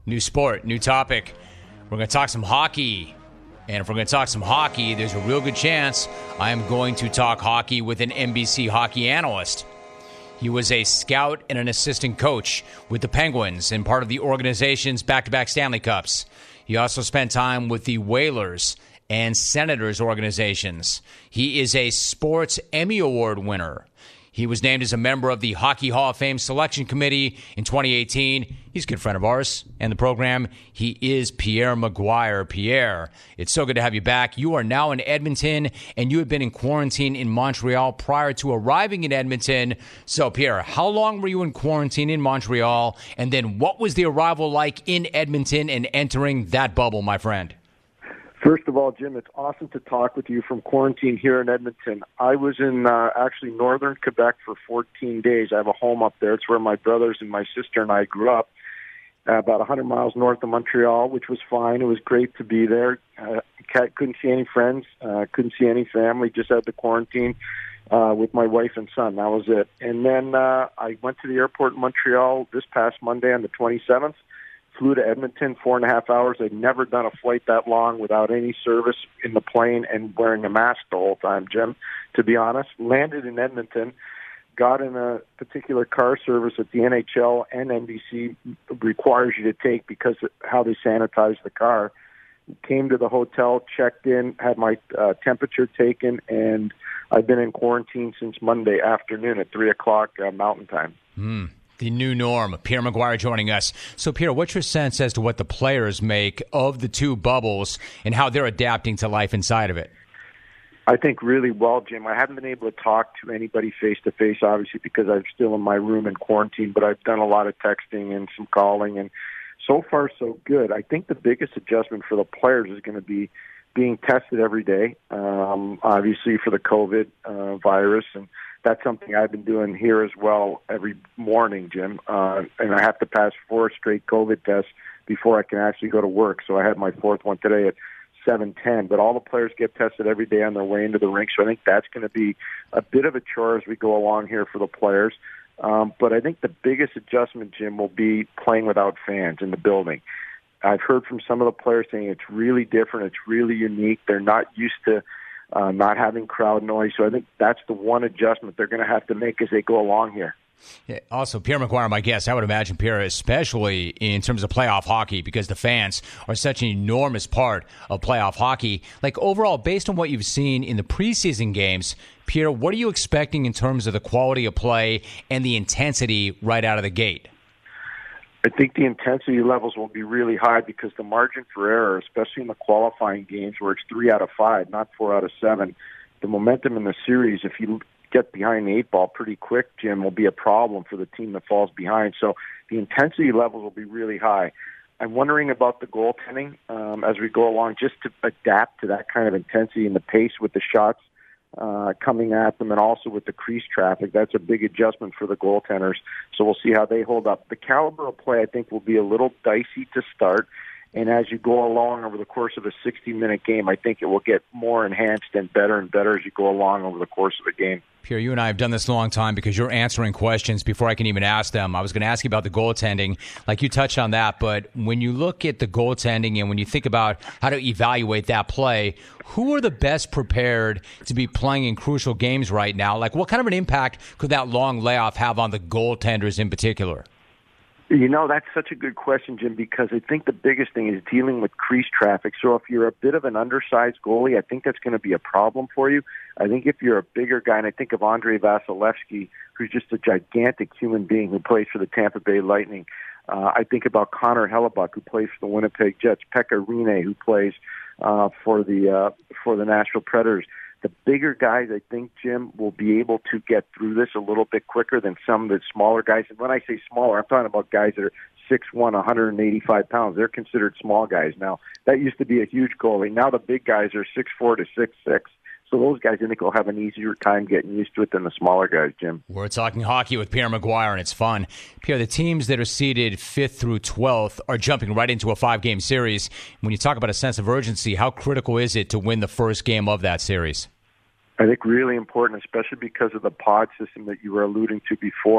New sport, new topic. We're going to talk some hockey. And if we're going to talk some hockey, there's a real good chance I am going to talk hockey with an NBC hockey analyst. He was a scout and an assistant coach with the Penguins and part of the organization's back-to-back Stanley Cups. He also spent time with the Whalers and Senators organizations. He is a Sports Emmy Award winner. He was named as a member of the Hockey Hall of Fame Selection Committee in 2018. He's a good friend of ours and the program. He is Pierre McGuire. Pierre, it's so good to have you back. You are now in Edmonton, and you had been in quarantine in Montreal prior to arriving in Edmonton. So, Pierre, how long were you in quarantine in Montreal? And then what was the arrival like in Edmonton and entering that bubble, my friend? First of all, Jim, it's awesome to talk with you from quarantine here in Edmonton. I was in actually northern Quebec for 14 days. I have a home up there. It's where my brothers and my sister and I grew up, about 100 miles north of Montreal, which was fine. It was great to be there. Couldn't see any friends, couldn't see any family, just had the quarantine with my wife and son. That was it. And then I went to the airport in Montreal this past Monday on the 27th. Flew to Edmonton, 4.5 hours. I'd never done a flight that long without any service in the plane and wearing a mask the whole time, Jim, to be honest. Landed in Edmonton, got in a particular car service that the NHL and NBC requires you to take because of how they sanitize the car. Came to the hotel, checked in, had my temperature taken, and I've been in quarantine since Monday afternoon at 3 o'clock Mountain Time. The new norm. Pierre McGuire joining us. So, Pierre, what's your sense as to what the players make of the two bubbles and how they're adapting to life inside of it? I think really well, Jim. I haven't been able to talk to anybody face-to-face, obviously, because I'm still in my room in quarantine, but I've done a lot of texting and some calling, and so far, so good. I think the biggest adjustment for the players is going to be being tested every day, obviously, for the COVID virus, and that's something I've been doing here as well every morning, Jim. And I have to pass 4 straight COVID tests before I can actually go to work. So I had my 4th one today at 7:10. But all the players get tested every day on their way into the rink. So I think that's going to be a bit of a chore as we go along here for the players. But I think the biggest adjustment, Jim, will be playing without fans in the building. I've heard from some of the players saying it's really different. It's really unique. They're not used to not having crowd noise. So I think that's the one adjustment they're going to have to make as they go along here. Yeah, also, Pierre McGuire, my guest, I would imagine, Pierre, especially in terms of playoff hockey, because the fans are such an enormous part of playoff hockey. Like, overall, based on what you've seen in the preseason games, Pierre, what are you expecting in terms of the quality of play and the intensity right out of the gate? I think the intensity levels will be really high because the margin for error, especially in the qualifying games where it's 3 out of 5, not 4 out of 7, the momentum in the series, if you get behind the 8 ball pretty quick, Jim, will be a problem for the team that falls behind. So the intensity levels will be really high. I'm wondering about the goaltending as we go along, just to adapt to that kind of intensity and the pace with the shots coming at them, and also with the crease traffic. That's a big adjustment for the goaltenders. So we'll see how they hold up. The caliber of play, I think, will be a little dicey to start. And as you go along over the course of a 60-minute game, I think it will get more enhanced and better as you go along over the course of the game. Pierre, you and I have done this a long time because you're answering questions before I can even ask them. I was going to ask you about the goaltending, like you touched on that, but when you look at the goaltending and when you think about how to evaluate that play, who are the best prepared to be playing in crucial games right now? Like, what kind of an impact could that long layoff have on the goaltenders in particular? You know, that's such a good question, Jim, because I think the biggest thing is dealing with crease traffic. So if you're a bit of an undersized goalie, I think that's going to be a problem for you. I think if you're a bigger guy, and I think of Andrei Vasilevsky, who's just a gigantic human being who plays for the Tampa Bay Lightning. I think about Connor Hellebuck, who plays for the Winnipeg Jets, Pekka Rinne, who plays for the Nashville Predators. The bigger guys, I think, Jim, will be able to get through this a little bit quicker than some of the smaller guys. And when I say smaller, I'm talking about guys that are 6'1", 185 pounds. They're considered small guys now. That used to be a huge goalie. Now the big guys are 6'4" to 6'6". So those guys, I think, will have an easier time getting used to it than the smaller guys, Jim. We're talking hockey with Pierre McGuire, and it's fun. Pierre, the teams that are seeded 5th through 12th are jumping right into a 5-game series. When you talk about a sense of urgency, how critical is it to win the first game of that series? I think really important, especially because of the pod system that you were alluding to before.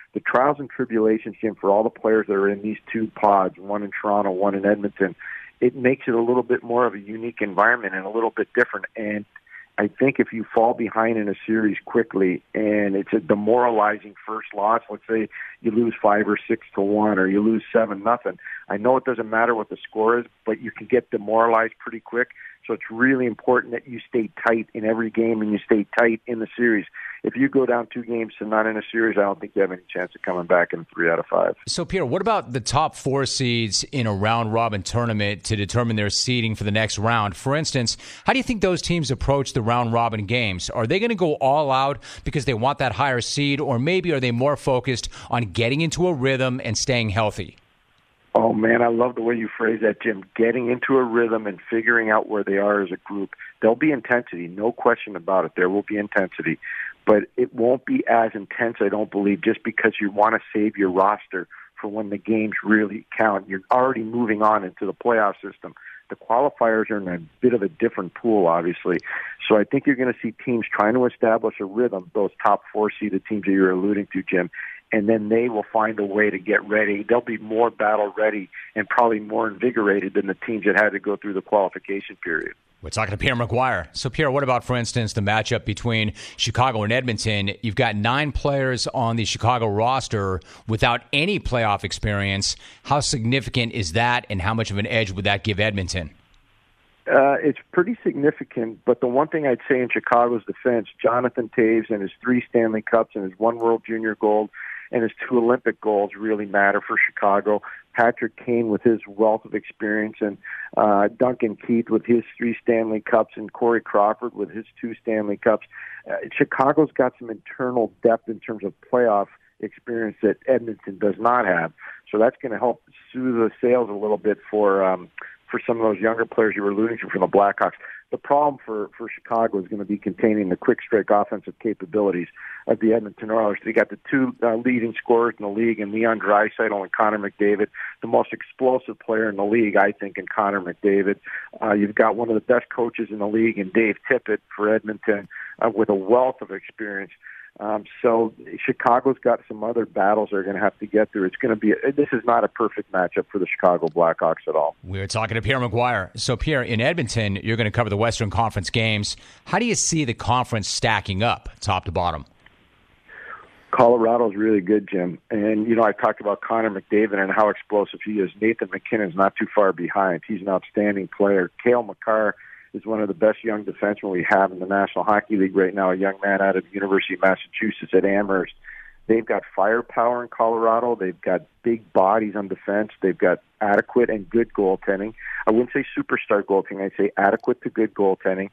the trials and tribulations, Jim, for all the players that are in these two pods, one in Toronto, one in Edmonton, it makes it a little bit more of a unique environment and a little bit different. And I think if you fall behind in a series quickly and it's a demoralizing first loss, let's say you lose 5 or 6-1 or you lose 7-0. I know it doesn't matter what the score is, but you can get demoralized pretty quick. So it's really important that you stay tight in every game and you stay tight in the series. If you go down 2-0 in a series, I don't think you have any chance of coming back in 3 out of 5. So, Pierre, what about the top 4 seeds in a round-robin tournament to determine their seeding for the next round? For instance, how do you think those teams approach the round-robin games? Are they going to go all out because they want that higher seed, or maybe are they more focused on getting into a rhythm and staying healthy? Oh, man, I love the way you phrase that, Jim. Getting into a rhythm and figuring out where they are as a group. There'll be intensity, no question about it. There will be intensity. But it won't be as intense, I don't believe, just because you want to save your roster for when the games really count. You're already moving on into the playoff system. The qualifiers are in a bit of a different pool, obviously. So I think you're going to see teams trying to establish a rhythm, those top 4 seeded teams that you're alluding to, Jim, and then they will find a way to get ready. They'll be more battle ready and probably more invigorated than the teams that had to go through the qualification period. We're talking to Pierre McGuire. So, Pierre, what about, for instance, the matchup between Chicago and Edmonton? You've got 9 players on the Chicago roster without any playoff experience. How significant is that, and how much of an edge would that give Edmonton? It's pretty significant, but the one thing I'd say in Chicago's defense, Jonathan Toews and his 3 Stanley Cups and his 1 World Junior Gold and his 2 Olympic golds really matter for Chicago. Patrick Kane with his wealth of experience, and Duncan Keith with his 3 Stanley Cups, and Corey Crawford with his 2 Stanley Cups. Chicago's got some internal depth in terms of playoff experience that Edmonton does not have. So that's going to help soothe the sails a little bit for some of those younger players you were alluding to from the Blackhawks. The problem for Chicago is going to be containing the quick strike offensive capabilities of the Edmonton Oilers. They got the 2 leading scorers in the league, and Leon Draisaitl and Connor McDavid, the most explosive player in the league, I think, in Connor McDavid. You've got one of the best coaches in the league in Dave Tippett for Edmonton with a wealth of experience. So Chicago's got some other battles they're going to have to get through. This is not a perfect matchup for the Chicago Blackhawks at all. We're talking to Pierre McGuire. So, Pierre, in Edmonton, you're going to cover the Western Conference games. How do you see the conference stacking up, top to bottom? Colorado's really good, Jim. And, I talked about Connor McDavid and how explosive he is. Nathan McKinnon's not too far behind. He's an outstanding player. Cale Makar is one of the best young defensemen we have in the National Hockey League right now, a young man out of the University of Massachusetts at Amherst. They've got firepower in Colorado. They've got big bodies on defense. They've got adequate and good goaltending. I wouldn't say superstar goaltending. I'd say adequate to good goaltending.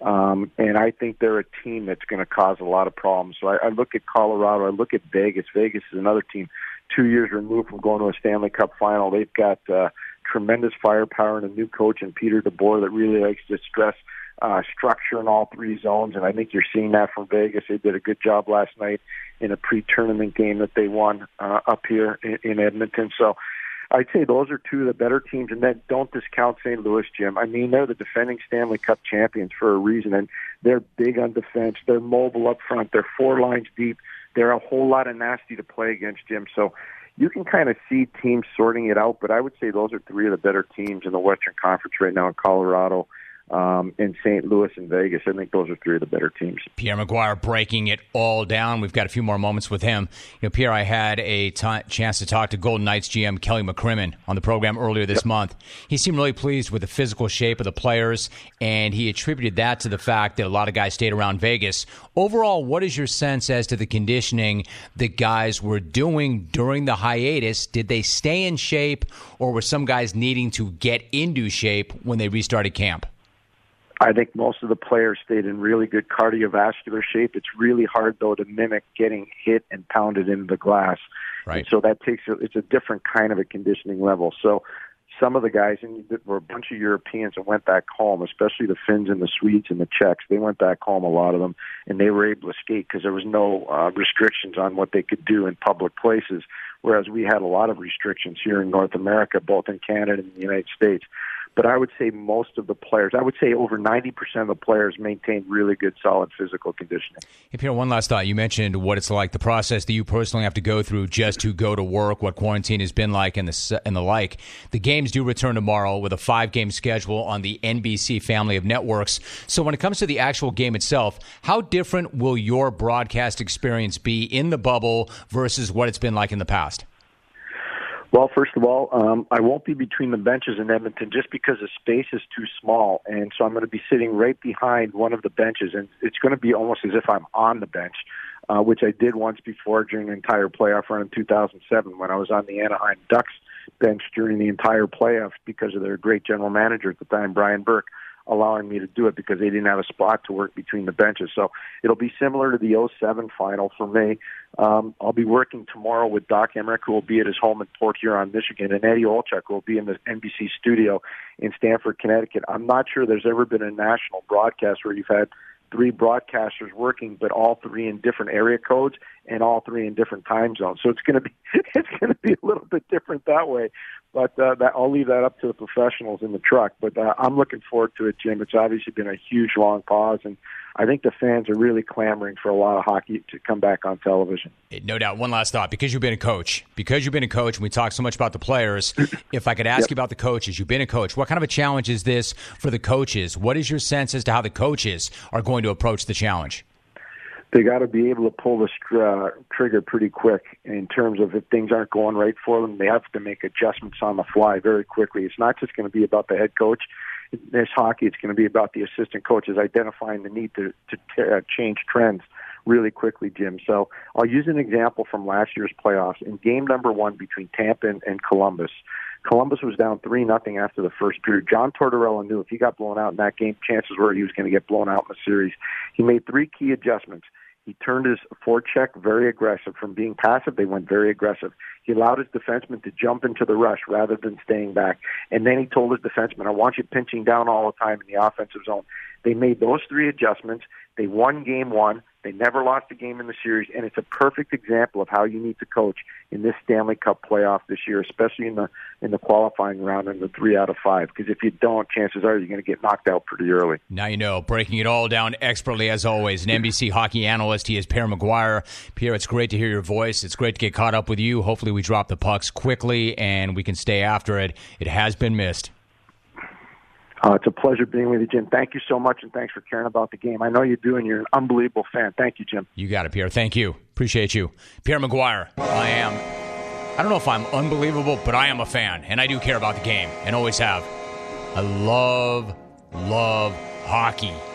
And I think they're a team that's going to cause a lot of problems. So I look at Colorado. I look at Vegas. Vegas is another team 2 years removed from going to a Stanley Cup final. They've got tremendous firepower and a new coach in Peter DeBoer that really likes to stress structure in all 3 zones, and I think you're seeing that from Vegas. They did a good job last night in a pre-tournament game that they won up here in Edmonton. So I'd say those are 2 of the better teams, and then don't discount St. Louis, Jim. I mean, they're the defending Stanley Cup champions for a reason, and they're big on defense. They're mobile up front. They're 4 lines deep. They're a whole lot of nasty to play against, Jim. So you can kind of see teams sorting it out, but I would say those are 3 of the better teams in the Western Conference right now in Colorado, in St. Louis and Vegas. I think those are 3 of the better teams. Pierre McGuire breaking it all down. We've got a few more moments with him. Pierre, I had a chance to talk to Golden Knights GM Kelly McCrimmon on the program earlier this month. He seemed really pleased with the physical shape of the players, and he attributed that to the fact that a lot of guys stayed around Vegas. Overall, what is your sense as to the conditioning that guys were doing during the hiatus? Did they stay in shape, or were some guys needing to get into shape when they restarted camp? I think most of the players stayed in really good cardiovascular shape. It's really hard, though, to mimic getting hit and pounded into the glass. Right. And so it's a different kind of a conditioning level. So some of the guys, and there were a bunch of Europeans that went back home, especially the Finns and the Swedes and the Czechs. They went back home, a lot of them, and they were able to skate because there was no restrictions on what they could do in public places, whereas we had a lot of restrictions here in North America, both in Canada and the United States. but I would say most of the players, I would say over 90% of the players maintain really good, solid physical conditioning. Hey, Pierre, one last thought. You mentioned what it's like, the process that you personally have to go through just to go to work, what quarantine has been like, and the like. The games do return tomorrow with a 5-game schedule on the NBC family of networks. So when it comes to the actual game itself, how different will your broadcast experience be in the bubble versus what it's been like in the past? Well, first of all, I won't be between the benches in Edmonton just because the space is too small. And so I'm going to be sitting right behind one of the benches. And it's going to be almost as if I'm on the bench, which I did once before during the entire playoff run in 2007 when I was on the Anaheim Ducks bench during the entire playoffs because of their great general manager at the time, Brian Burke, allowing me to do it because they didn't have a spot to work between the benches. So it'll be similar to the 2007 final for me. I'll be working tomorrow with Doc Emmerich, who will be at his home in Port Huron, Michigan, and Eddie Olczyk will be in the NBC studio in Stamford, Connecticut. I'm not sure there's ever been a national broadcast where you've had 3 broadcasters working, but all 3 in different area codes and all 3 in different time zones. So it's going to be a little bit different that way. But I'll leave that up to the professionals in the truck. But I'm looking forward to it, Jim. It's obviously been a huge, long pause, and I think the fans are really clamoring for a lot of hockey to come back on television. No doubt. One last thought. Because you've been a coach, and we talk so much about the players, if I could ask you about the coaches, you've been a coach. What kind of a challenge is this for the coaches? What is your sense as to how the coaches are going to approach the challenge? They got to be able to pull the trigger pretty quick in terms of if things aren't going right for them, they have to make adjustments on the fly very quickly. It's not just going to be about the head coach. In this hockey, it's going to be about the assistant coaches identifying the need to change trends really quickly, Jim. So I'll use an example from last year's playoffs. In game number 1 between Tampa and Columbus, Columbus was down 3-0 after the first period. John Tortorella knew if he got blown out in that game, chances were he was going to get blown out in the series. He made 3 key adjustments. He turned his forecheck very aggressive. From being passive, they went very aggressive. He allowed his defenseman to jump into the rush rather than staying back. And then he told his defenseman, I want you pinching down all the time in the offensive zone. They made those 3 adjustments. They won game 1. They never lost a game in the series, and it's a perfect example of how you need to coach in this Stanley Cup playoff this year, especially in the qualifying round in the 3 out of 5. Because if you don't, chances are you're going to get knocked out pretty early. Now you know, breaking it all down expertly as always, an NBC hockey analyst. He is Pierre McGuire. Pierre, it's great to hear your voice. It's great to get caught up with you. Hopefully we drop the pucks quickly and we can stay after it. It has been missed. It's a pleasure being with you, Jim. Thank you so much, and thanks for caring about the game. I know you do, and you're an unbelievable fan. Thank you, Jim. You got it, Pierre. Thank you. Appreciate you. Pierre McGuire. I don't know if I'm unbelievable, but I am a fan, and I do care about the game, and always have. I love hockey.